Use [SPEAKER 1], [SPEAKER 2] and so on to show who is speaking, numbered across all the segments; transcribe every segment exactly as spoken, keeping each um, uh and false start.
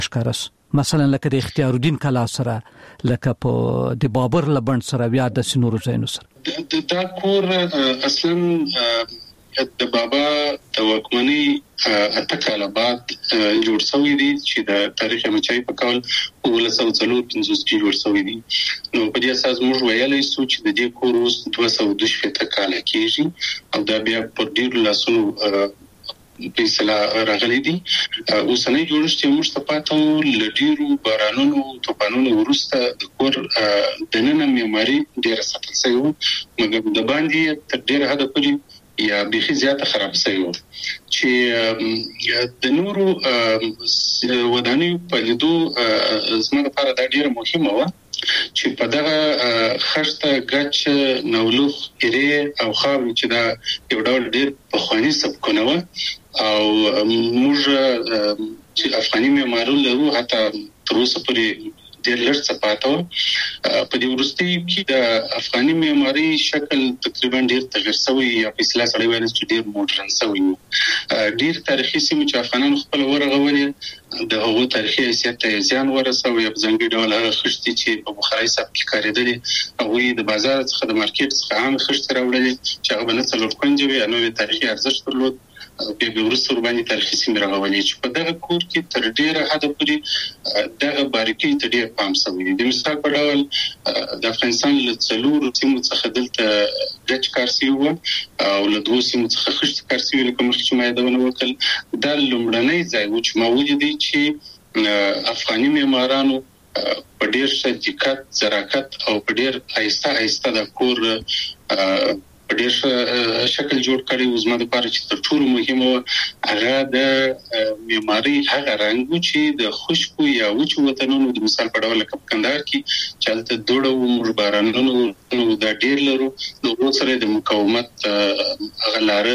[SPEAKER 1] ښکاره سو، مثلا لکه د اختیار الدین کلا سره، لکه په د بابر لبند سره، بیا د سينورو ځایونو سره.
[SPEAKER 2] دا کور اصلا د بابا د واکمنۍ اته کاله بعد جوړ شوی دی چې د تاریخ مچای په کال اوولس سوه څلور پنځوس کې جوړ شوی دی. نو په دې اساس موږ ویلای شو چې د دې کور اوس دوه سوه دوه شپېته کاله کېږي او دا بیا په ډیرو لاسونو فیصله راغلي دي. اوسنۍ جوړښت یې موږ ته پاتو لډیرو بارانونو توپانونو وروسته د کور د نن معماري ډیره ساتل شوی و، مګر د باندې تر ډیره حده پورې یا بيخي زیاته خراب شوی و چې د نورو ودانیو په لیدو زما لپاره دا ډیره مهمه و چې په دغه خشته ګچ نولوخ ایرې او خاورې چې دا یو ډول ډیر پخواني سبکونه و او موږ چې افغاني معمارو لرو حتی تر اوسه پورې ډېر لږ څه پاتې و. په دې وروستي کې د افغاني معماري شکل تقریبا ډېر تغیر شوی یا په اصطلاح سره ویل چې ډېر موډرن شوی و. ډېر تاریخي سیمې چې افغانانو خپل ورغولې د هغو تاریخي حیثیت ته زیان ورسوي یا په ځانګړي ډول هغه خښتې چې په بخارۍ سبک کې کارېدلې هغوی د بازار څخه د مارکیټ څخه عامې خښتې راوړلې چې هغه به نه څلور کونجه وي، نو تاریخي ارزښت درلود. بیا به وروسته ورباندې تاریخي سیمې راغولې چې په دغه کور کې تر ډېره حده پورې دغه باریکۍ ته ډېر پام شوی دی. د مثال په ډول د افغانستان له څلورو سیمو څخه دلته ګچ کار شوی و او له دوو سیمو څخه خښتې کار شوي، لکه مخکې چې ما یادونه وکړل. دا لومړنی ځای و چې ما ولیدی چې افغاني معمارانو په ډېر ښه دقت، ظرافت او په ډېر آهسته آهسته د کور په ډېر شکل جوړ کړی و. زما دپاره چې تر ټولو مهمه وه هغه د معمارۍ هغه رنګ و چې د خشکو یا وچو وطنونو د مثال په ډول لکه په کندهار کې چې هلته دوړه و، موږ بارانونو نو دا ډېر لرو، نو ورو سره د مقاومت هغه لاره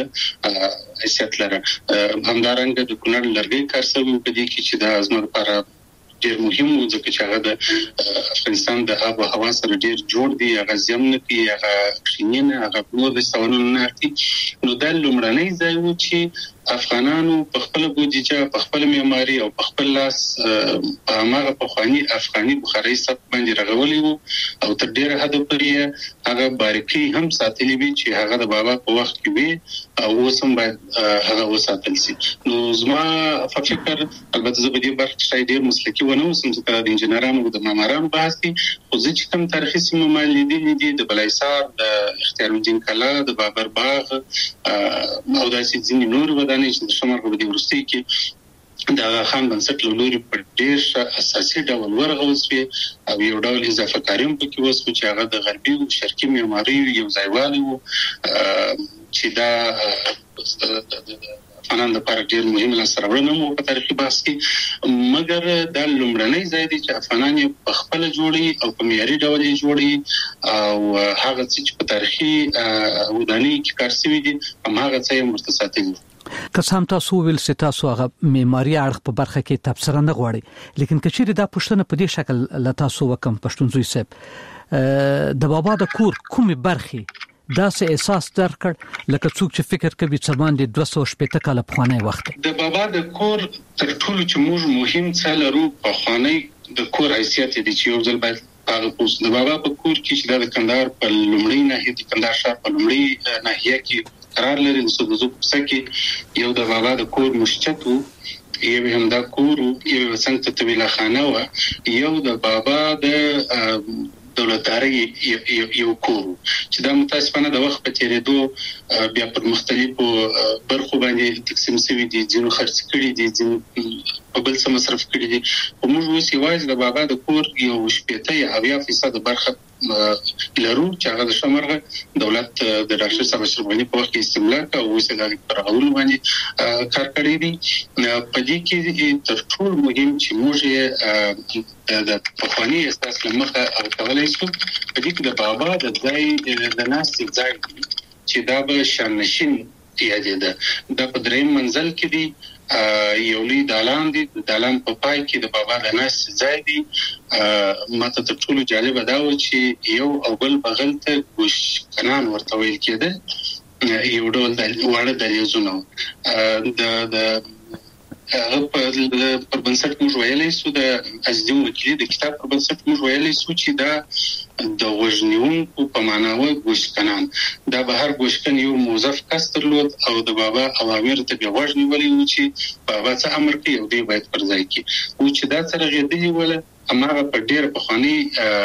[SPEAKER 2] حیثیت لره. همدارنګه د کونړ لرګی کار شوی په دې کې چې دا زما دپاره ډېر مهم و ځکه چې هغه د افغانستان د آب و هوا سره ډېر جوړ دی، هغه زیم نه کوي، هغه کښیني نه، هغه نور د ساونونو نه اخلي. نو دا لومړنی ځای و چې افغانانو په خپله بودیجه، په خپله معماري او په خپل لاس په هماغه پخواني افغاني بخارۍ سبک باندې رغولی و او تر ډېره حده پورې هغه باریکۍ هم ساتلې وي چې هغه د بابا په وخت کې وي او اوس هم باید هغه وساتل شي. نو زما په فکر البته زه په دې برخه کې شاید ډېر مسلکي ونه اوسم ځکه د انجینرانو او د معمارانو بحث دی، خو زه چې کوم تاریخي سیمې ما لیدلي دي د بلایسار، د اختیار الدین کلا، د بابر باغ او داسې ځینې نورې ودانۍ چې د شمال په دې وروستۍ کې د هغه خان بنسټ له لوري په ډېر ښه اساسي ډول ورغول شوې او یو ډول اضافه کاري هم پکې وشو چې هغه د غربي او شرقي معمارۍ یو ځایوالی و چې دا افغانانو لپاره ډېر مهم لاسته راوړنه هم په تاریخي بحث کې. مګر دا لومړنی ځای دی چې افغانان یې په خپله جوړوي او په معیاري ډول یې جوړوي او هغه څه چې په تاریخي ودانۍ کې کار شوي دي هماغه څه یې ورته ساتلي.
[SPEAKER 1] که هم تاسو ویل چې تاسو هغه معماري اړخ په برخه کې تبصره نه غواړي، لیکن که چیرې دا پوښتنه په دې شکل له تاسو وکم پښتون زوی صاحب، د بابا د کور کومې برخې داسې احساس درکړ لکه څوک چې فکر کوي چې باندې دوه سوه شپېته کاله پخوانی وخت دی؟
[SPEAKER 2] د بابا د کور تر ټولو چې موږ مهم څه لرو پخوانی د کور حیثیت دی چې یو ځل باید هغه پوس د بابا په کور کې چې د کندهار په لومړۍ ناحیه د کندهار ښار په لومړۍ ناحیه کې قرار لري، د سودزو په څه کې یو د بابا د کور مشچت و، یو هم دا کور و، یو څنګه ته طویله خانه و، یو د بابا د دولتداري یو کور چې دا متاسفانه د وخت په تیریدو بیا په مختلفو برخو باندې تقسیم شوي دي، ځینو خرڅ کړي دي، ځینو په بل څه مصرف کړي دي. خو موږ اوس یوازې د بابا د کور یو شپېته یا اویا فیصده برخه لرو چې هغه د شمرغه دولت د ډاکټر صاحب اشرف غني په وخت کې استملاک او اوس د پرغول باندې کار کړی دي. په دې کې تر ټولو مهم چې موږ د پخواني اساس له مخه او کولای شو په دې کې د بابا د ځای د ناستې ځای چې دا به شانشین یادېده، دا په درېیم منزل کې دی، یو لوی دالان دی، د دالان په پای کې د بابا د ناستې ځای دی. ماته تر ټولو جالبه دا و چې یو او بل بغل ته ګوش کنان ورته ویل کېده، یو ډول د واړه دهلیزونه د د هغه پر بنسټ موږ ویلای سو د ازدیو وکیل د کتاب پر بنسټ موږ ویلای سو چې دا د وژنیونکو په معنا و ګوشکنان دا به هر ګوشکن یو موظف کس درلود او د بابا اوامر ته به وژنی ولې و چې بابا څه امر کوي او دی باید پر ځای کی او چې دا سره غېدلی ولا امره په ډیر په خاني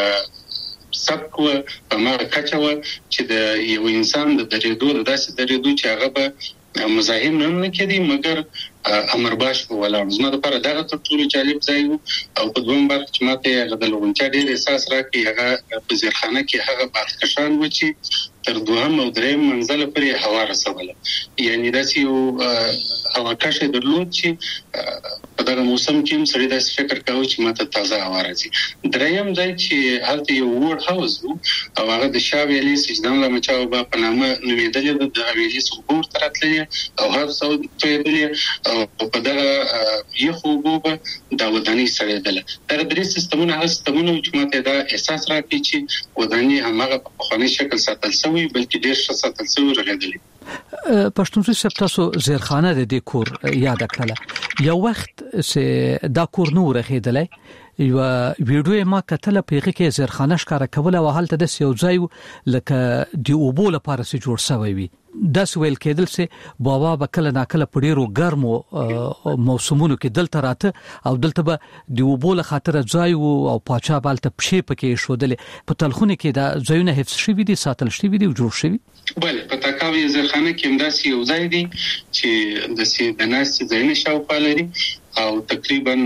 [SPEAKER 2] سبق و په ما کچو چې د یو انسان د درېدو د داسې درېدو چې هغه به مزاحم نه کېدی مګر امر باش ولا زما د پر دغه ټولو جالب ځای او په دوم برخه چې ماته هغه د لونچا ډیر احساس راکړي هغه په زیرخانه کې هغه بارکشان و چې تر دوهم او دریم منزل پرې هوا رسوله یعنی داسې یو هوا کشه درلود چې په دغه موسم کې هم سړی داسې فکر کاوه چې ماته تازه هوا راځي دریم ځای چې هلته یو وړ هاوس و او هغه د شاه ویلي سجدان له مچاو با په نامه نومیدل د ویلي سګور تراتلې او هر څو ته او په دغه یو خوبه د ودانۍ سره دله دا درې سیستمونه هغه سیستمونه چې ماته دا احساس راکړي چې ودانۍ همغه په خاني شکل ساتل شوی بلکې ډیر ښه ساتل شوی رغېدلې
[SPEAKER 1] پښتونخوا سپتاسو زیرخانه د ډیکور یاد کړله یو وخت چې دا کور نو رغېدلې یو ویډیو ما کتل په هغه کې زیرخانه ښکارا کوله او حالت د یو ځای لکه دی اوبو لپاره سي جوړ شوی وي دا سویل کېدل سه بابا بکله ناکله په ډیرو ګرمو موسمونو کې دلته راته او دلته به دی اوبو له خاطر ځای او پاچا بالته پښې پکې شودلې په تلخونه کې دا ځایونه حفظ شوی دي ساتل شوی دي او جوړ شوی
[SPEAKER 2] بله په تاکاوی زیرخانه کې همداسې یو ځای دی چې د سي د ناس ځایونه شاوخوا لري او تقریبا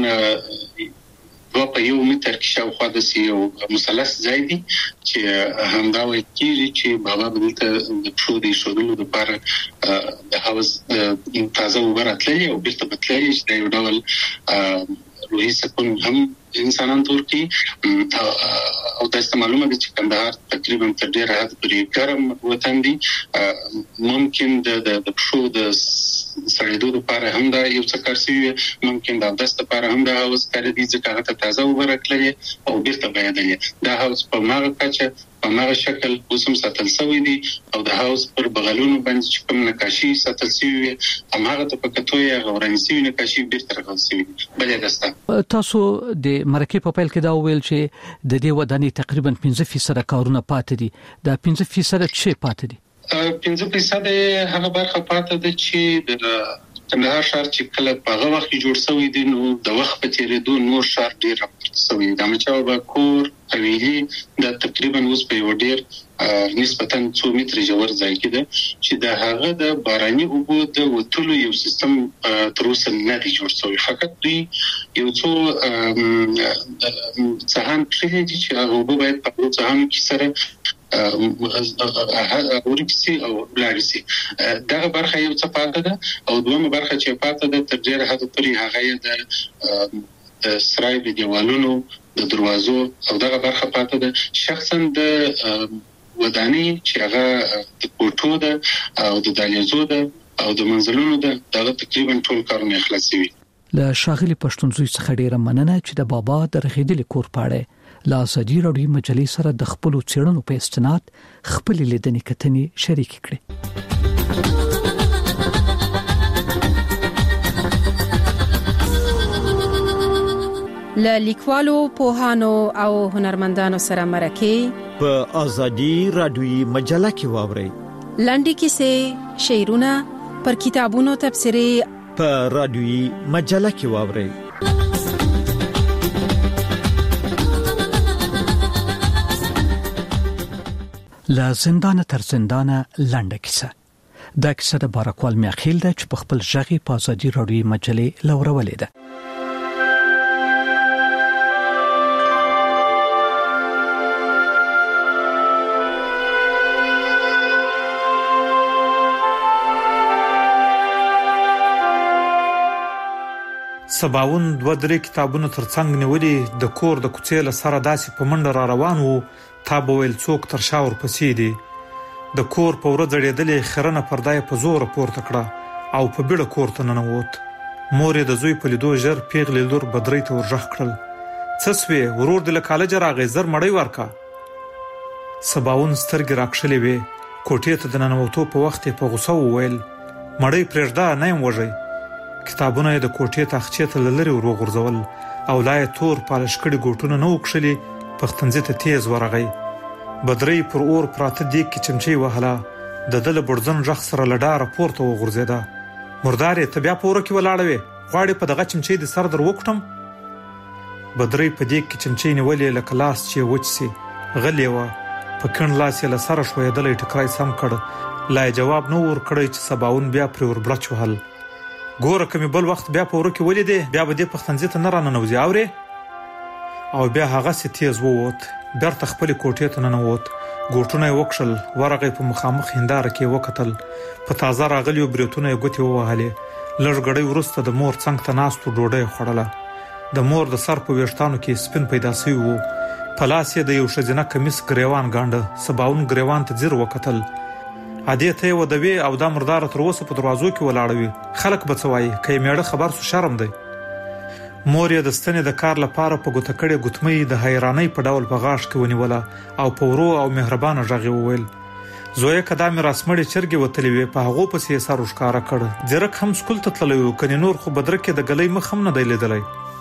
[SPEAKER 2] و په یو متر کې شاوخوا د یو مثلث ځای دی چې همدا وایي چې بابا دلته د پښو د شودلو لپاره د هاوس تازه وبراتلې او بیرته بتلې چې د یو ډول روحي سکون هم انسانان تورکی او دا معلومه ده چې کندهار تقریبا تر ډیره حد پورې ګرم وطن دی ممکن د د پښو د سړېدو لپاره هم دا یو څه کارسي ممکن دا د لپاره هم دا اوس کار دي چې هغه ته تازه وبرکلې او بیرته بيدلې دا هاوس په ماغه کچه په ماغه شکل اوسم ساتل شوی دی او د هاوس پر بغلونو باندې چې کوم نقاشي ساتل شوی هغه ته په کتوې غوړنسي نقاشي بیرته راغل شوی بلې دسته
[SPEAKER 1] تاسو د مرکه په پیل کې دا ویل چې د دې ودانۍ تقریبا پنځه فیصد کارونه پاتې دي دا پنځه فیصد څه پاتې دي
[SPEAKER 2] پنځه فیصد هغه برخه پاتې ده چې د کندهار ښار چې کله په هغه وخت جوړ شوی دی نو د وخت په تیریدو نور ښار ډیر راپورته شوی دی د مچاو با کور حویلي د تقریبا اوس په یو ډیر نسبتاً څو متر ژور ځای کې ده چې د هغه د باراني اوبو د وټولو یو سیستم تر اوسه نه دی جوړ شوی فقط دی یو څو ځهان کړی چې هغه اوبه باید په ځهان کې سره اورکسي او بلاګسي دا برخه یو څه پاتې ده او دومره برخه چې پاتې ده تر ډیره حد پورې هغه د سرای د دیوالونو د دروازو او دغه برخه پاتې ده شخصا د ودانۍ چې هغه د کوټو ده او د دالیزو ده او د منزلونو ده دا تقریبا ټول کارونه خلاص شوي
[SPEAKER 1] له شاغلي پښتونزوي څخه ډیره مننه چې د بابا د رغېدلې کور پاړه لا ازادي راډیو مجلې سره د خپل چیرونو په استناد خپل لیدنې کتنې شریک کړي
[SPEAKER 3] ل لیکوالو پوهانو او هنرمندانو سره مرکه
[SPEAKER 4] په ازادي راډیو مجله کې واوري
[SPEAKER 3] لنډي کیسې شعرونه پر کتابونو تبصره
[SPEAKER 4] په راډیو مجله کې واوري
[SPEAKER 1] لا زندان تر زندانه لنډه کیسه دا کیسه د بارکوال میاخیل ده چې په خپل ژغي په ازادي راډیو مجلې لورولې ده
[SPEAKER 5] سباون دوه درې کتابونه ترڅنګ نیولې د کور د کوڅې له سره داسې په منډه را روان وو تا به ویل څوک تر شاور پسې دي د کور په ورځ اړېدلې خرنه پردای په زور پورته کړه او په بیړه کور ته ننوت مور د زوی په لیدو ژر پیغلې لور بدرۍ ته ورژغ کړل څه سوې ورور د کالج راغی زر مړی ورکا سباون سترګې راکښلې وې کوټې ته د ننوتو په وخت په غوسه وویل مړی پرېږده نه يم وږی کتابونه د کوټې تاخچې ته لری وروغورځول او لای تور پالش کړي ګوټونه نو وکښلي پختنځي ته تیز ورغی. بدرۍ پر اور پراته دیګ کې چمچي وهله. د دل برځن ژغ سره لډاره پورته وغورځېده. مردارې ته بیا په اوره کې ولاړه وې، غواړې په دغه چمچۍ د سر در وکټم؟ بدرۍ په دیګ کې چمچۍ نیولې لکه لاس چې وچ سي. غلې وه، په کڼ لاس یې له سره ښویېدلی ټکری سم کړ. لا یې جواب نه ورکړی چې سباون بیا پرې وربړچ وهل. ګوره که مې بل وخت بیا په اوره کې ولیدې بیا به دې پختنځي ته نه راننوځې، اورې؟ او بیا هغسې تیز ووت، بیرته خپلې کوټې ته ننوت. ګوټونه یې وکښل، ورغی په مخامخ هنداره کې وکتل. په تازه راغلیو بریتونه یې ګوتې ووهلې. لږ ګړی وروسته د مور څنګ ته ناستو ډوډۍ یې خوړله. د مور د سر په ویښتانو کې سپین پیدا سوی و. په لاس یې د یو ښځینه کمیس ګریوان ګانډه. سباون ګریوان ته ځیر وکتل. ادې ته یې ودوې او دا مرداره تر اوسه په دروازو کې ولاړه وي. خلک به څه وایي؟ که یې میړه خبر سو شرم دی. مور یې د ستنې د کار لپاره په ګوته کړې ګوتمۍ د حیرانۍ په ډول په غاښ کې ونیوله او په ورو او مهربانه غږ یې وویل: زویه که دا مې راسمړې چرګې وتلې وې په هغو پسې یې سر وښکاره کړ. ځیرک هم سکول ته تللی و، کنې نور خو بدرک کې د ګلۍ مخ هم نه دی لیدلی.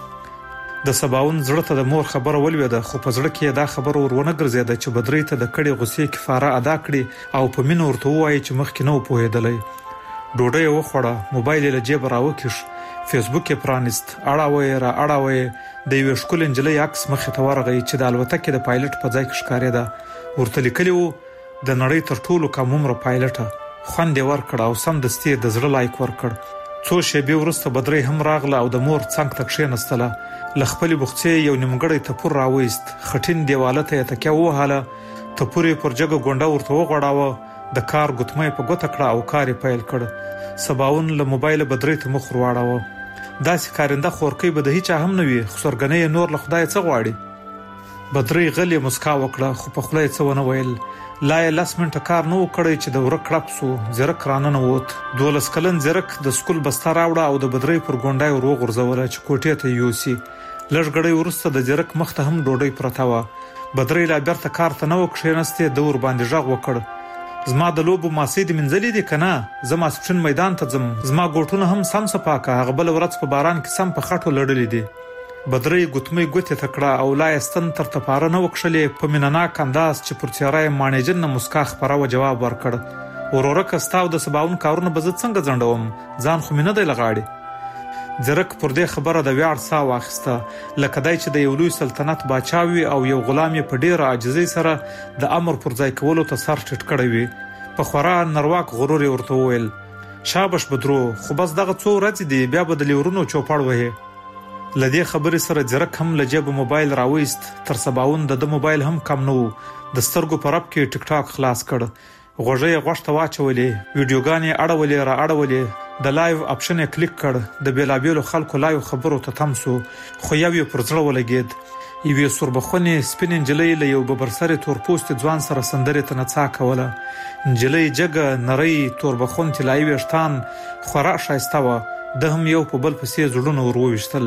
[SPEAKER 5] د سباون زړه ته د مور خبره ولوېده، خو په زړه کې دا خبره ور ونه ګرځېده چې بدرۍ ته د کړې غوسې کفاره ادا کړي او په مینه ورته ووایي چې مخکې نه و پوهېدلی. ډوډۍ یې وخوړه، موبایل یې له جیبه راوکیښ، فیسبوک یې پرانیست، اړاوه یې را اړاوه یې. د یوې ښکلې نجلۍ عکس مخې ته ورغی چې د الوتکې د پایلټ په ځای کې ښکارېده. ورته لیکلي و: د نړۍ تر ټولو کم عمره پایلټه. خوند یې ورکړ او سمدستي یې د زړه لایک ورکړ. څو شېبې وروسته بدرۍ هم راغله او د مور څنګ ته کښېنستله. له خپلې بوخڅې یو نیمګړی تپور راویست، خټین دیواله ته یې تکیه ووهله. تپور یې پر جګه ګونډه ورته وغوړاوه. د کار ګوتمه یې په ګوته کړه او کار یې پیل کړ. سباون له موبایله بدرۍ ته مخ ورواړاوه. داسې کارنده خورکۍ به د هیچا هم نه وي، خو سرګنۍ یې نور له خدایه څه غواړي. بدرۍ غلې مسکا وکړه، خو په خوله یې څه ونه ویل. لا یې لس منټه کار نه و کړی چې د وره کړپ سو. زیرک راننوت. دولس کلن زیرک د سکول بسته راوړه او د بدرۍ پر ګونډه یې ور وغورځوله چې کوټې ته یې یوسي. لږ ګړی وروسته د زیرک مخ ته هم ډوډۍ پرته وه. بدرۍ لا بیرته کار ته نه و کښېنستې. ده ور باندې غږ وکړ: زما د لوبو ماسۍ دې مینځلې دي که نه؟ زه ماسپښین میدان ته ځم. زما ګوټونه هم سم صفا که، هغه بله ورځ په باران کې سم په خټو لړلي دي. بدرۍ ګوتمۍ ګوتې ته کړه او لا یې ستن تر تپاره نه وکښلې. په مینهناک انداز چې پر څېره یې ماڼېجنه مسکا خپره وه جواب ورکړ: ورورکه ستا او د سباون کارونه به زه څنګه ځنډوم؟ ځان خو مې نه دی له غاړې. زیرک پر دې خبره د ویاړ ساه واخیسته، لکه دی چې د یو لوی سلطنت باچا وي او یو غلام یې په ډېره عاجزۍ سره د امر پر ځای کولو ته سر ټیټ کړی وي. په خورا نرواک غرور یې ورته وویل: شابش بدرو، خو بس دغه څو ورځې دي، بیا به د لیورونو چوپړ وهې. له دې خبرې سره زیرک هم له جیبه موبایل راویست. تر سباون د ده موبایل هم کم نه و. د سترګو په رپ کې ټیک ټاک خلاص کړ. غوږۍ یې غوږ ته واچولې، ویډیوګانې یې اړولې را اړولې. د لایو اپشن یې کلیک کړ. د بېلابېلو خلکو لایو خبرو ته تم سو، خو یو یې پر زړه ولګېد. یوې سوربخونې سپینې نجلۍ له یو ببرسرې تورپوستې ځوان سره سندرې ته نڅا کوله. نجلۍ جګه، نرۍ، توربخون طلایي ویښتان، خورا ښایسته وه. ده هم یو په بل پسې زړونه ور وویشتل.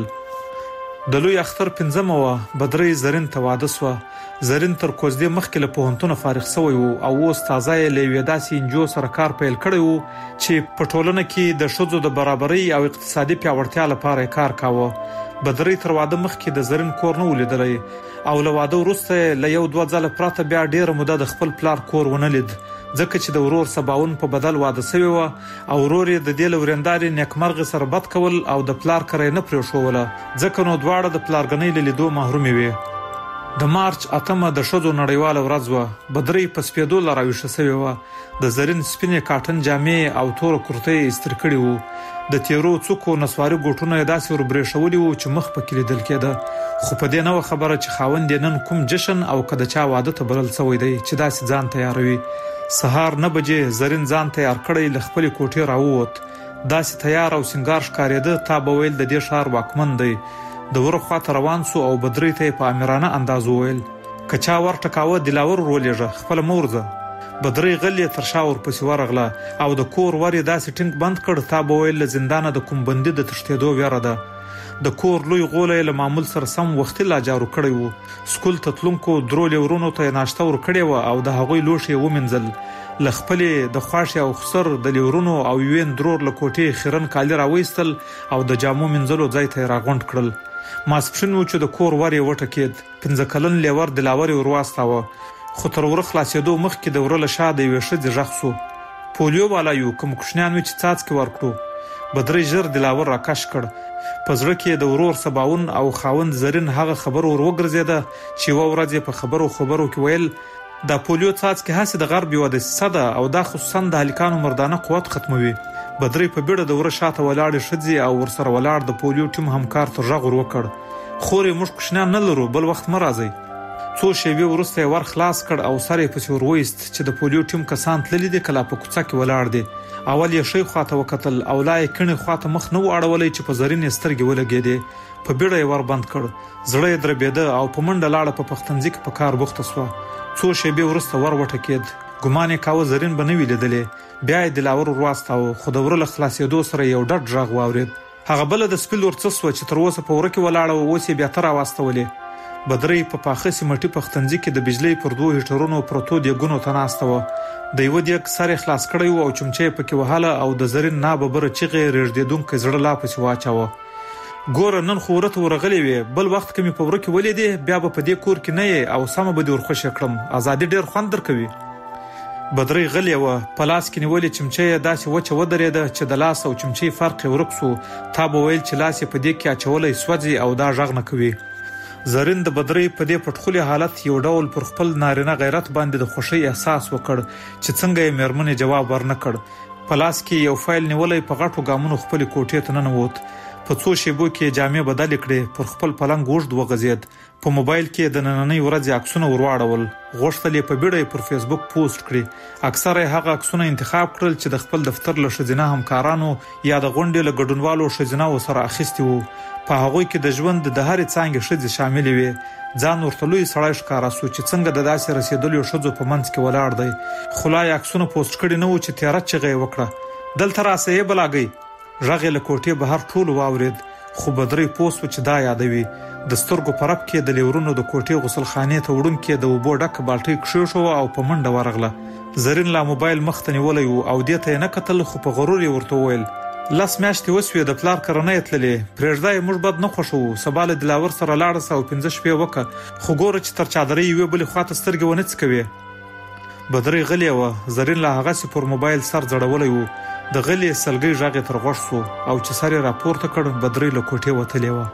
[SPEAKER 5] د لوی اختر پنځمه وه. بدرۍ زرین ته واده سوه. زرین تر کوزدې مخکې له پوهنتونه فارغ سوی و او اوس تازه یې له یوې داسې انجو سره کار پیل کړی و چې په ټولنه کې د ښځو د برابرۍ او اقتصادي پیاوړتیا لپاره یې کار کاوه. بدرۍ تر واده مخکې د زرین کور نه و لیدلی او له واده وروسته له یو دوه ځله پرته بیا ډېره موده د خپل پلار کور ونه لید، ځکه چې د ورور سباون په بدل واده سوی وه او ورور یې د دې له ورېندارې نیکمرغې سره بد کول او د پلار کره یې نه پرېښوله، ځکه نو دواړه د پلارګنۍ له لیدو محرومې وې. د مارچ اتمه د ښځو نړیواله ورځ وه. بدرۍ په سپېدو له راویښه سوې وه. د زرین سپینې کاټن جامې او توره کرتۍ یې ایستر کړي وو. د تیرو څوکو نسواري ګوټونه یې داسې وربرېښولي وو چې مخ پکې لیدل کېده، خو په دې نه وه خبره چې خاوند یې نن کوم جشن او که د چا واده ته بلل سوی دی چې داسې ځان تیاروي. سهار نه بجې زرین ځان تیار کړی له خپلې کوټې راووت. داسې تیار او سینګار ښکارېده تا به ویل د دې ښار واکمن دی. د وره خواته روان سو او بدرۍ ته یې په امیرانه انداز وویل: که چا ورټکاوه دلاور ورولېږه، خپله مه ورځه. بدرۍ غلې تر شا ورپسې ورغله او د کور ور یې داسې ټینګ بند کړ تا به ویل له زندانه د کوم بندي د تښتېدو ویره ده. د کور لوی غولې له معمول سره سم وختي لا جارو کړی وو. سکول ته تلونکو درول ورونو ته ناشته ور کړی و او د هغوی لوښي ومنځل. ل خپلې د خواښ او خسر د لیورونو او یوین درور له کوټې خیرن کالي راوېستل او د جامو منځلو ځای ته راغونډ کړل. ماسپښین و چې د کور ور یې وټکېد. پنځه کلن لیور د لاور ور واستاوه، خو تر ور خلاصېدو مخکې د ور له شا د یوې ښځې غږ شو. پولیو والا یو کوم کوښنیان و چې څاڅکي ورکړو. بدرۍ ژر د لاور راکش کړ. په زړه کې د ورور سباون او خاوند زرین هغه خبر ور وګرځیده چې و ورځې په خبرو خبرو کې ویل دا پولیو څاڅکي هسې د غرب یو د صدا او دا خصوصا د هلکانو مردانه قوت ختموي. بدرۍ په بیړه د ور شاته ولاړ ښځې او ور سره ولاړ د پولیو ټیم همکار ته غږ ور وکړ. خورې موږ کوښنیان نه لرو، بل وخت مه راځئ. څو شېبې وروسته یې ور خلاص کړ او سر یې پسې ور وایست چې د پولیو ټیم کسان تللي دي کله په کوڅه کې ولاړ دي. اول یې شی خواته وکتل او لا یې کڼې خواته مخ نه و اړولی چې په زرینې سترګې ولګېدې. په بیړه یې ور بند کړ. زړه یې دربېده او په منډه لاړه په پختنځي کې په کار بوخته سوه. څو شېبې وروسته ور وټکېد. ګمان یې کاوه زرین به نه وي لیدلې. بیا یې د لاور ور واستاوه، خو د ور له خلاصېدو سره یو ډډ غږ واورېد. هغه بله د سپي لور څه سوه چې تر اوسه په وره کې ولاړه وه، اوس یې بیا ته راواستولې. بدرۍ په پاخه سیمټي پختنځي کې د بجلۍ پر دوه هیټرونو پروتو دیګونو ته ناسته وه. د یوه دیګ سر یې خلاص کړی و او چمچه یې پکې وهله او د زرین ناببره چیغې رېږدېدونکی زړه لا پسې واچاوه. ګوره نن خو وره ته ورغلې وې، بل وخت که مې په وره کې ولیدې بیا به په دې کور کې نه یې او سمه به دې ورخوشې کړم. ازادي ډېر خوند درکوي. بدرۍ غلې وه، په لاس کې نیولې چمچه یې داسې وچه ودرېده چې د لاس او چمچې فرق یې ورک سو. تا به ویل چې لاس یې په دې کې اچولی سوځي او دا غږ نه کوي. زرین د بدرۍ په دې پټخولي حالت یو ډول پر خپل نارینه غیرت باندې د خوښۍ احساس وکړ چې څنګه یې مېرمنې جواب ورنه کړ. په لاس کې یو فایل نیولی په غټو ګامونو خپلې کوټې ته ننوت. په څو شېبو کې جامې بدلې کړې، پر خپل پلنګ اوږد وغځېد. په موبایل کې د نننۍ ورځې عکسونه ور واړول. غوښتل یې په بیړه پر فیسبوک پوسټ کړي. اکثره یې هغه عکسونه انتخاب کړل چې د خپل دفتر له ښځینه همکارانو یا د غونډې له ګډونوالو ښځینه‌و سره اخیستي وو. په هغوی کې د ژوند د هرې څانګې ښځې شاملې وې. ځان ورته لوی سړی ښکاره سو چې څنګه د داسې رسېدلیو ښځو په منځ کې ولاړ دی. خو لا یې عکسونه پوسټ کړي نه وو چې تیاره چیغه یې وکړه، دلته راسه یې بلاګئ. غږ یې له کوټې بهر ټولو واورېد، خو بدرۍ پوه سو چې دا یادوي. د سترګو په رپ کې د لیورونو د کوټې غسلخانې ته وړونکې د اوبو ډکه بالټۍ کښېښوه او په منډه ورغله. زرین لا موبایل مخ ته نیولی و او دې ته یې نه کتل، خو په غرور یې ورته وویل لس میاشتې وسوې د پلار کره نه یې تللې، پرېږده یې موږ بد نه خوښوو. سبا له دلاور سره لاړه سه او پنځه شپې وکړه، خو ګوره چې تر چادرۍ یوې بلې خواته سترګې ونه څکوې. بدرۍ غلې وه. زرین لا هغسې پر موبایل سر ځړولی و. د غلې سلګۍ غږ یې تر غوږ سو او چې سر یې راپورته کړ، بدرۍ له کوټې وتلې وه.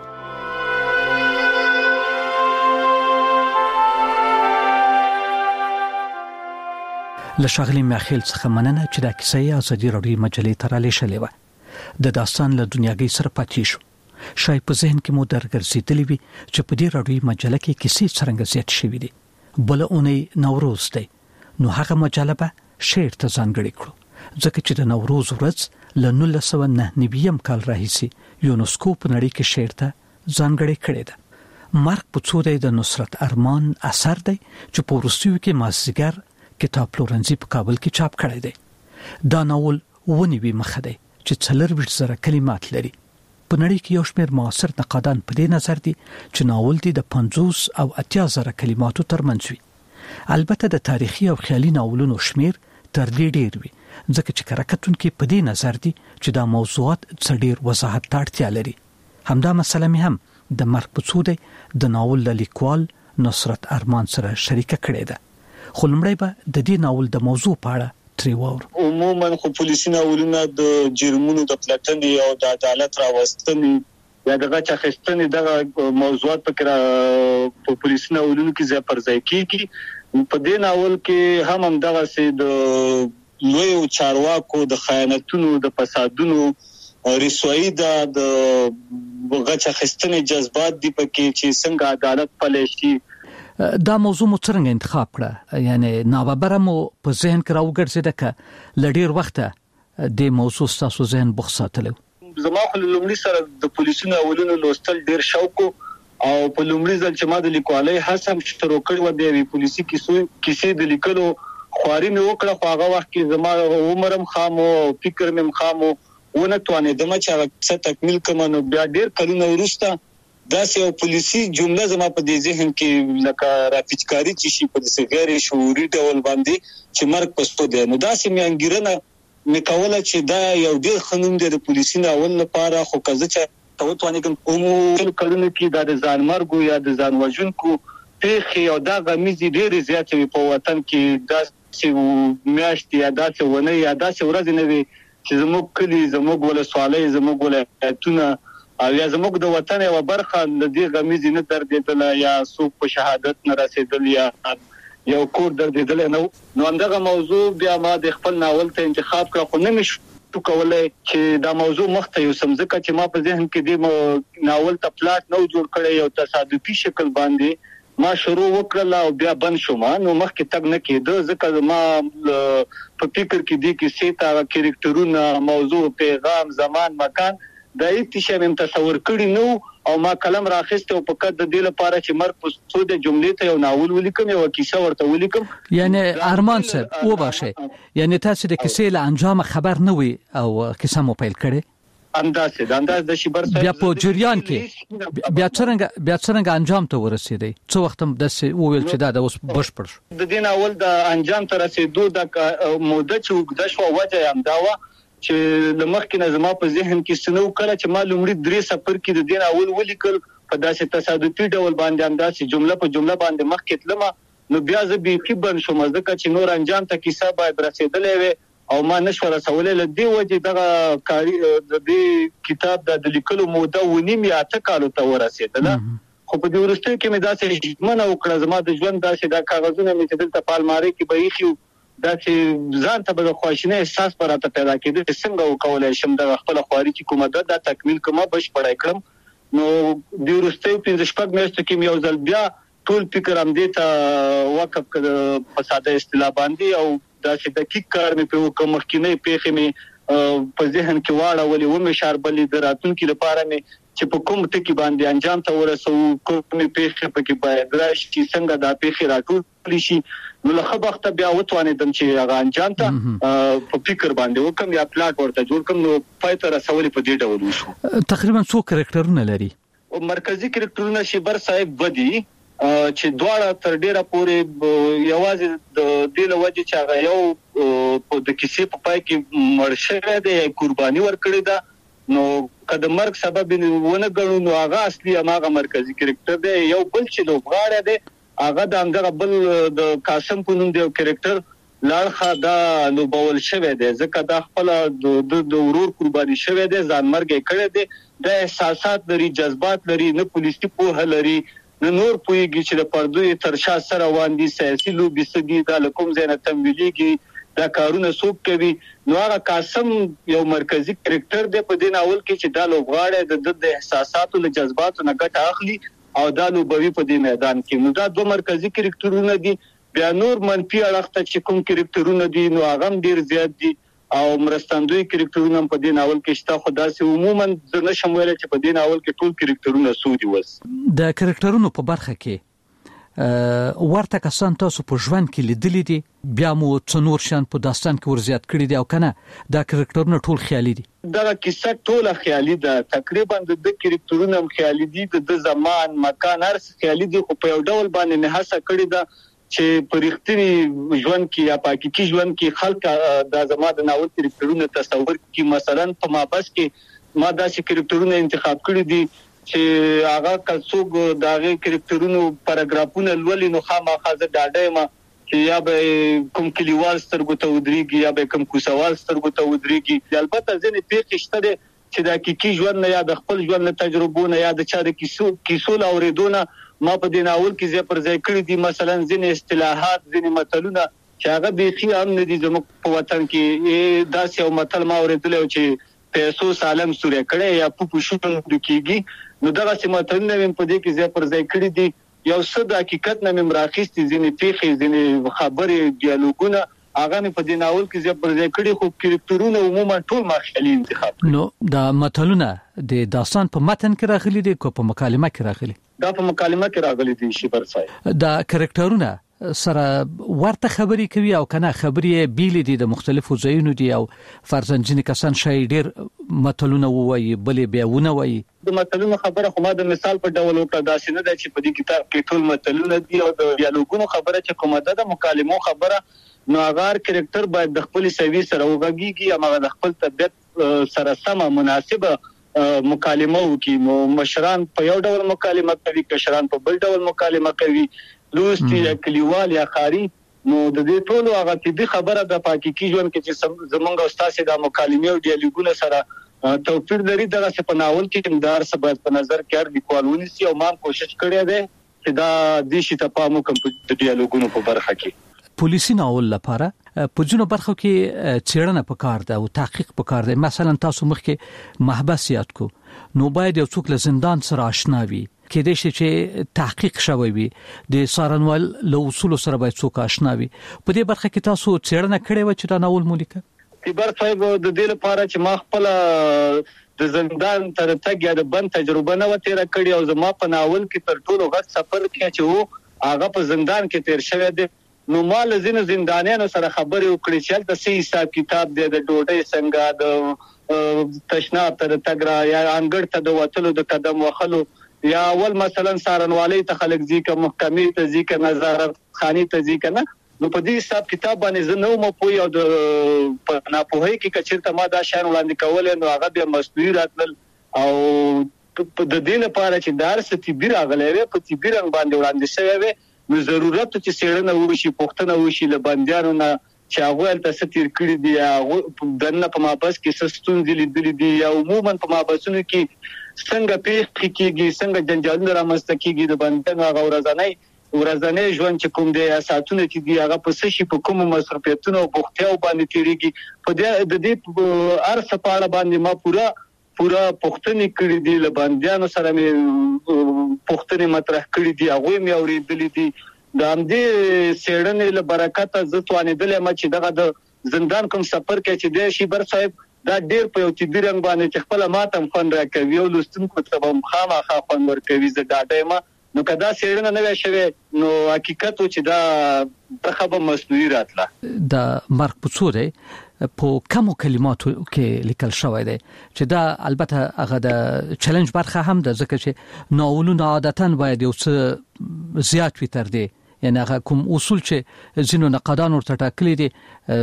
[SPEAKER 1] له ښاغلي میاخیل څخه مننه چې دا کیسه یې ازادي راډیو مجلې ته رالیږلې وه. د داستان له دنیاګۍ سره پاتې شو. شاید په ذهن کې مو درګرځېدلې وي چې په دې راډیوي مجله کې کیسې څرنګه زیات شوي دي. بله اونۍ نوروز دی، نو هغه مجله به شعر ته ځانګړې کړو، ځکه چې د نوروز ورځ له نولس سوه نهه نوي کال راهیسې یونسکو په نړۍ کې شعر ته ځانګړې کړې ده. مرګ په څو دی د نصرت ارمان اثر دی چې په وروستیو کې مازدیګر کتاب پلورنځي په کابل کې چاپ کړی دی. دا ناول ونیوي مخه دی چې څلورویشت زره کلمات لري. په نړۍ کې یو شمېر معاصر نقادان په دې نظر دي چې ناول دی د پنځوس او اتیا زره کلماتو ترمنځ وي. البته د تاریخي او خیالي ناولونو شمېر تر دې ډېر وي، ځکه چې کارکتونکي په دې نظر دي چې دا موضوعات څه ډېر وضاحت ته اړتیا لري. همدا مسله مې هم د مرګ په څو دی د ناول له لیکوال نصرت ارمان سره شریکه کړې ده. خو لمړی به د دې ناول د موضوع په اړه ترې واورو.
[SPEAKER 6] عموما خو پولیسي ناولونه د جرمونو د پلټنې او د عدالت راوستنې یا د غچ اخیستنې دغه موضوعات پکې په پولیسي ناولونو کې ځای پر ځای کېږي. په دې ناول کې هم همدغسې د لویو چارواکو د خیانتونو د فسادونو رسوایي ده، د غچ اخیستنې جذبات دي پکې چې څنګه عدالت پلی شي.
[SPEAKER 1] دا موضوع مو څرنګه انتخاب کړه؟ یعنی ناببره مو په ذهن کې راوګرځېده که له ډېر وخته دې موضوع ستاسو ذهن بوخت ساتلی و؟
[SPEAKER 6] زما خو له لومړي سره د پولیسي ناولونو لوستل ډېر شوق و او په لومړي ځل چې ما د لیکوالۍ هڅه هم شروع کړې وه، د یوې پولیسي کیسې د لیکلو خواري مې وکړه، خو هغه وخت کې زما عمر هم خام و او فکر مې هم خام و ونه توانې د مچا څه تکمیل کوم نو بیا ډیر کلونه وروسته دا یو پولیسي جمله زما په دې ذهن کې لکه راپچکاری چې شي په غیر شعوري ډول باندې چې مرګ پستو دی نو دا سیمه انګیرنه میکوله چې دا یو ډیر خنوم دی د پولیسي ناول لپاره خو کزه چې توتوانې کوم کوم کلونه کې د ځان مرګ یا د ځان وژونکو پیخي او دا غمیزي ډیر زیات وي په وطن کې دا چې میاشت یا دا چې ونه یا دا چې ورځ نه وي چې زموږ کلی زموږ ولسوالۍ زموږ ولایتونه او یا زموږ د وطن یو برخه د دې غمیزي نه دردېدل یا څوک په شهادت نه رسیدل یا یو کور دردېدل نو نو اندغه موضوع بیا ما د خپل ناول ته انتخاب کړ خو نه مې کولای چې دا موضوع مخته یو سمځکه چې ما په ذهن کې د ناول ته پلاټ نو جوړ کړی یو تصادفي شکل باندې ما شروع وکړل او بیا بند شوم نو مخکې تګ نه کېده ځکه ما په فکر کې دي کې سیتا کریکټرونه موضوع پیغام زمان مکان دا هیڅ هم تصور کړی نو او ما قلم راخسته او په کډ د دې لپاره چې مرګ په څو د جملې ته یو ناول ولیکم یو کیسه ورته ولیکم
[SPEAKER 1] یعنی ارمان صاحب و باشه یعنی تاسو د کیسې له انجام خبر نه وي او کیسه مو پیل کړي
[SPEAKER 6] اندازه د انداز د شبر صاحب
[SPEAKER 1] بیا په جریان کې بیا څنګه بیا څنګه انجام ته ورسېدی څو وخت هم د ویل چې دا د اوس بشپړ شو
[SPEAKER 6] د دې ناول د انجام ته رسیدو د موده چې وګد شو وجه هم دا و چې لمخکې نه زما په ذهن کې سنو کړه چې ما لومړی درې سفر کې د دین اول ولیکل په داسې تصادفي ډول باندې انداسې جمله په جمله باندې مخکې تلم نو بیا زه به بن شوم ځکه چې نور انجام ته کیسه باید رسیدلې وي او ما نشو رسولې لدی وجه دغه کاری د دې کتاب د لیکلو موده ونیم یا تکالو ته ورسېدله خو په دې ورسته کې مې داسې منه وکړه زما د ژوند داسې د کاغذونه مې چې دلته پالماري کې به یې دا چې ځان ته به خوښنه احساس پراته پیدا کېده چې څنګه وکولای شم د خپل خواري چې کومه ده دا تکمیل کومه بشپړای کړم نو د ورسته په شپږ میاشتو کې یو ځل بیا ټول فکر هم دې ته وقف کړ په ساده اصطلاح باندې او دا چې دقیق کار مې په کوم مخکینه پیخې مې په ذهن کې واړه ولې و مې شاربلې دراتون کې لپاره مې چې په کوم ټکی باندې انجام ته ورسو کومې پیخې پکې باید راشي څنګه دا پیخې راټول شي نو له خبرته بیا وتوانېدم چې هغه انجام ته په فکر باندې وکم یا پلاټ ورته جوړ کم نو پاتې رسولې په دې ډول وشو
[SPEAKER 1] تقریبا څو کریکټرونه لري
[SPEAKER 6] او مرکزی کریکټرونه شبر صاحب بدی چې دواړه تر ډیره پورې یوازې د دې لوجه چې هغه یو په د کیسې په پای کې مرشه ده قرباني ورکړي ده نو کله مرګ سبب ونه غړو نو هغه اصلي هغه مرکزی کریکټر دی یو بل چې لوبغاړی دی هغه د هغه بل د قاسم په نوم دی کریکټر لاړخه دا لوبول شوی دی ځکه دا خپل د ورور قرباني شوی دی ځان مرګ کړی دی د احساسات لري جذبات لري نه پولیسي په لري نه نور پویږي چې د پردوی ترشا سره واندي سیاسي لوبي سدي د کوم ځای نه تمویلېږي دا کارونه څوک کوي نو هغه قاسم یو مرکزی کریکټر دی په دې ناول کې چې دا لوبغاړی د د احساساتو له جذباتو نه ګټه اخلي او دا لوبوي په دې میدان کې نو دا دوه مرکزی کریکټرونه دي بیا نور منفي اړخ ته چې کوم کریکټرونه دي نو هغه ډیر زیات دي او مرستندوی کریکټرونه په دې ناول کې شته خو داسې عموما د نشم ویل چې په دې ناول کې ټول کریکټرونه سودي وس
[SPEAKER 1] د کریکټرونو په برخه کې ورته کسان تاسو په ژوند کې لیدلې دي بیا مو څنور شان په داستان کې ورزيات کړی دي او کنه دا کریکټرونه ټول خیالي دي
[SPEAKER 6] دا کیسه ټول خیالي ده تقریبا د کریکټرونه هم خیالي دي د زمان مکان هر څه خیالي دي خو په یو ډول باندې نه هڅه کړی ده چې په رښتینی ژوند کې یا په حقيقي ژوند کې خلک د زما د ناول کریکټرونه تصور کې مثلا په مابس کې ما داسې کریکټرونه انتخاب کړی دي چې هغه کڅوګ داغه کریکټرونو پاراګرافونه لولي نو خامخا زه ډاډه ما چې یا به کوم کلیوال سترګو ته ودرېږي یا به کوم کوسوال سترګو ته ودرېږي البته ځینې پیښې شته چې د حقيقي ژوند نه یا د خپل ژوند له تجربو نه یا د چا د کیسو کیسو اوریدونه ما په دې ناول کې زه پر ځای کړی دي مثلا ځینې اصطلاحات ځینې متلونه چې هغه به خي هم نه دي زموږ په وطن کې داسې یو متل ما اوریدل چې پیسو سالم سورې کړي یا پوپو شون دکېږي نو دغه سماتونه هم په دې کې زه پر ځای کړی دي یو څه د حقیقت نه مراخستي ځینې پیښې ځینې خبرې ډیالوګونه هغه په دې ناول کې زه پر ځای کړی خو کریکټرونه عموما ټول مخالي انتخاب
[SPEAKER 1] نو د متلونه د داستان په متن کې راغلي دي کو په مکالمه کې راغلي
[SPEAKER 6] دا په مکالمه کې راغلي دي شي پر ځای
[SPEAKER 1] د کریکټرونه سره ورته خبري کوي او کنه خبري بیل دي د مختلفو ځایونو دي او فرضاً ځینې کسان شای ډیر متلونه وایي بلې بیاونه وایي
[SPEAKER 6] د متلونو خبره خو ما د مثال په ډول وکړه دا سینه د چې په دې کتاب کې ټول متلونه دي او د ډیالوګونو خبره چې کومه ده د مکالمو خبره نو اگر کریکټر باید د خپل سوي سره وګږي او د خپل طبيعت سره سم مناسبه مکالمه وکي نو مشران په یو ډول مکالمه کوي کشران په بل ډول مکالمه کوي لوستي کلیوال یا خاري نو د دې ټول هغه طبي خبره د پاکي ژوند کې چې زمونږ استاد د مکالمې او ډیالوګونو سره توپیر لري دغه څه په ناول کې اندار سبب په نظر کې هر لیکوالونی سي او ما کوشش کړی دی چې دا د شي ته پامو کوم د ډیالوګونو په برخه کې
[SPEAKER 1] پولیسي ناول لپاره په جنو برخو کې چیرنه پکار ده او تحقیق پکار ده مثلا تاسو مخکې محبس یاد کو نو باید یو څوک له زندان سره آشنا وي کې د شي چې تحقیق شوی وي د سارنوال له اصول سره باید څوک آشنا وي په دې برخه کې تاسو چیرنه کړې و چې دا ناول مولیکه
[SPEAKER 6] تیبر صاحب د دې لپاره چې ما خپل د زندان تر تګ یا د بند تجربه نه و تیر کړی او زما په ناول کې تر ټولو غټ سفر کې چې وو هغه په زندان کې تیر شوی دی نو مال زین زندانیانو سره خبرې وکړې چې د سي حساب کتاب دی د ډوډۍ څنګه د تشناب تر تګرا یا انګړ ته د وټلو د قدم وخلو یا اول مثلا سارنوالي ته خلک ځکه محکمې ته ځکه نظارت خاني ته ځکه نه نو په دې حساب کتاب باندې زه نو مو پوي او د ناپوهي کې کچرته ما دا شان وړاندې کول نو هغه به مسؤلیت راتل او د دې لپاره چې دار ستې بیر اغلې په تي بیر باندې وړاندې شوی وي نو ضرورت چې سیړنه وشي پښتنه وشي لبندیانو نه چې هغه تل ستیر کړی دی هغه دنه په مابس کې سستون دي لیدلې دي یا عموما په مابسونو کې څنګه پیښ کیږي څنګه جنجالونه رامنځته کیږي د بندنه هغه ورځنی ورځنی ژوند چې کوم دی اساسونه چې دی هغه په سشي په کوم مصرفیتونو او بوختیاو باندې تیریږي په دې د دې ارث په اړه باندې ما پورا پورا پښتني کړی دی لبندیانو سره مې پښتني مطرح کړی دی هغه مې اوریدلې دي د همدې سیړنې له برکت ز توانېدل ما چې دغه د زندان کوم سفر کې چې د شیبر صاحب دا ډېر په یو چې رنګ باندې چې خپل ماتم فن راکوي او لستونکو ته هم خامخا فن ورکوي زه ډاډه ما نو کدا سیړنه نه شوي نو حقیقت چې دا خبره مسؤلیت راتله
[SPEAKER 1] د مارک پوڅوري په کومو کلماتو کې لیکل شوی دی چې دا البته هغه د چیلنج برخه هم ده ځکه چې ناولونه عادتاً باید یو څه زیات وي تر دې یعنی هغه کوم اصول چې ځینو نقادان ورته ټاکلي دي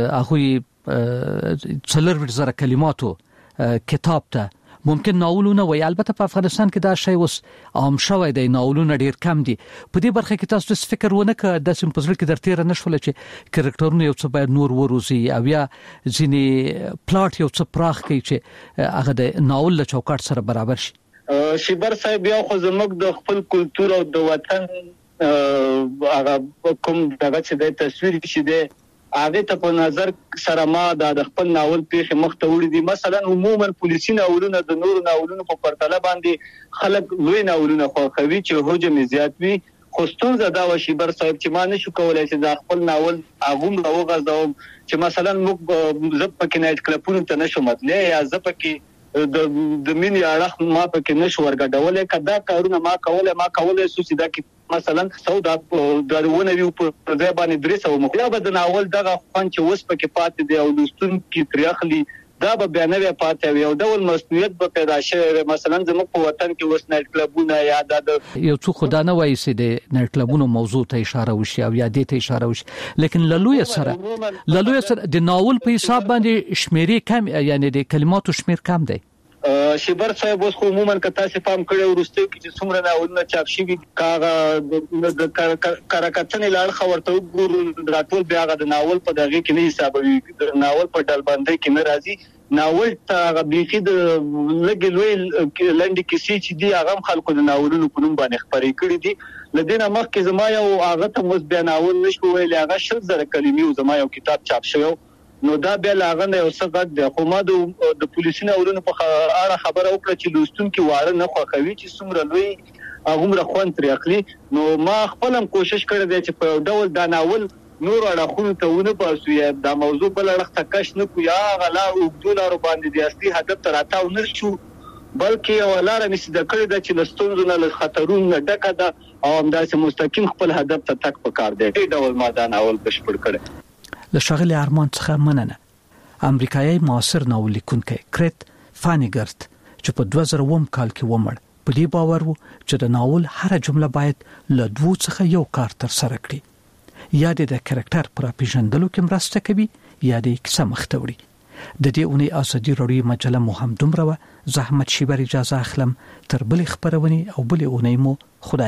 [SPEAKER 1] هغه څلور زره کلماتو کتاب ته ممکن ناولونه وي البته په افغانستان کې دا شی اوس عام شوی دی ناولونه ډیر کم دي په دې برخه کې تاسو څه فکر ونه کړئ د سیم پزړه کې درته نشول چې کریکټرونه یو څه باید نور وروزي او یا ځینې پلاټ یو څه پراخ کوي چې هغه د ناول له چوکاټ سره برابر شي
[SPEAKER 6] شیبر صاحب یو خو زموږ د خپل کلچر او د وطن هغه کوم دغه چې د تصویر شي دی هغه ته په نظر سره ما د خپل ناول پیښه مخته وړي دي مثلا عموما پولیسي ناولونه د نور ناولونو په پرتله باندې خلک لوی ناولونه خوښوي چې حجم زیات وي خو ستونزه دا و شیبر صاحب چې ما نشو کولای چې د خپل ناول هغه راوغځوم چې مثلا موږ زپ کې نایټ کلبونو ته نشو متلې یا زپ کې د د مینې اړه ما پکې نشو ورګډولې کدا کارونه ما کوله ما کوله سوسي دا کې مثلا سودا درونه وی په ځای باندې درې سو مخ یا بد ناول دغه خوان چې وس پکې پاتې دی او لستون کې تریخلي دا به بیانوي پاتې وي او ډول مسؤلیت به پیدا شي مثلا زموږ په وطن کې وس نایټ کلبونه یا د
[SPEAKER 1] یو څو خدای نه وایي چې د نایټ کلبونو موضوع ته اشاره وشي او یا د ته اشاره وشي لیکن للوی سره للوی سره د ناول په حساب باندې شمیرې کم یعنی د کلماتو شمیر کم دی
[SPEAKER 6] شیبر صاحب اوس عموما کته سي پام کړو ورسته کې چې څومره ناولونه چاپ شي کاغه د کارکتنې لاړ خبرته ګور راتول بیا غو د ناول په دغه کې نه حسابوي د ناول په ډل باندې کې نه راځي ناول ته بيخي د لګي لوی لنډي کیسې چې دی هغه خلکو د ناولونو په نوم باندې خبرې کړې دي لدينا مخکې زما یو هغه ته مس بیا ناول نشو ویل هغه شل زره کلمې زما یو کتاب چاپ شوی نو دا بیا لاغه یو څه غږ دی خو ما د پولیسو ناولونو په اړه خبره وکړه چې لوستون کې واړه نه خوښوي چې څومره لوی هغه خوان تر اخلي نو ما خپل هم کوشش کړی دی چې په ډول دا ناول نور اړخونو ته ونه پاسو یا دا موضوع بل اړخ ته کش نه کو یا غلا او دولار باندې د اصلي هدف تر اتاو نه شو بلکې یو لار نشي د کړی د چلستونو نه خطرونه ډکه ده او همداسې مستقیم خپل هدف ته تک پکار دی دا ډول مادان اول بشپړ کړي.
[SPEAKER 1] له شغله ارمان څخه مننه. امریکایي معاصر ناول لیکونکی کریت فانیګرت چې په دوه زره اووه کال کې ومړ په دې باور وو چې د ناول هر جمله باید له دوه څخه یو کار تر سره کړي. یا د کریکټر پر پیژندلو کې مرسته کوي یا د کیسه مخته وړي. د دې اونۍ ازادي راډیو مجله مو هم دومره زحمت شي بر اجازه اخلم تر بل خبرونه او بل اونۍ مو خدای